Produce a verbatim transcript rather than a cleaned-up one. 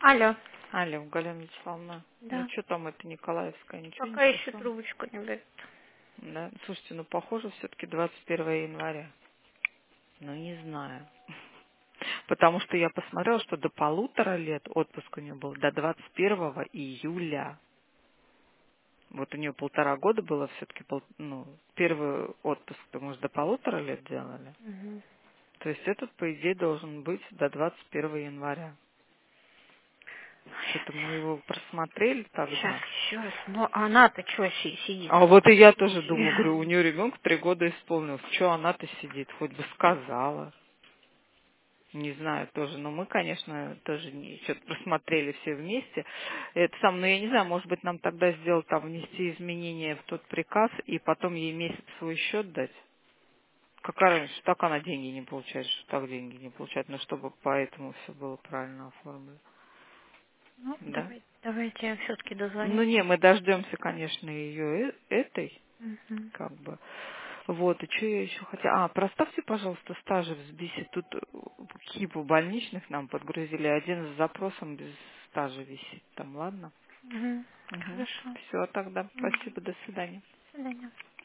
Алло. Алло, Галина Вячеславовна, ну Да. что там это Николаевская, ничего не Пока еще пришло? трубочку не берет. Да, слушайте, ну похоже все-таки двадцать первого января. Ну не знаю. Потому что я посмотрела, что до полутора лет отпуск у нее был до двадцать первого июля. Вот у нее полтора года было все-таки, ну, первый отпуск, потому что до полутора лет делали. Угу. То есть этот, по идее, должен быть до двадцать первого января. Что-то мы его просмотрели Сейчас тогда. еще раз. Ну, она-то что сидит? А вот и я тоже думаю, говорю, у нее ребенку три года исполнилось. Что она-то сидит? Хоть бы сказала. Не знаю тоже. Но мы, конечно, тоже не, что-то просмотрели все вместе. Это сам, но я не знаю, может быть, нам тогда сделать там, внести изменения в тот приказ и потом ей месяц свой счет дать. Какая разница, что так она деньги не получает, что так деньги не получает. Но чтобы поэтому все было правильно оформлено. Ну, Да? давай, давайте я все-таки Ну дозвонюсь. не, мы дождемся, конечно, ее этой, Угу. как бы. Вот, и что я еще хотела? А, проставьте, пожалуйста, стажи взбесит. Тут э, кипу больничных нам подгрузили. Один с запросом без стажа висит там, ладно? Угу. Угу. Хорошо. Все, тогда. Угу. Спасибо, до свидания. До свидания.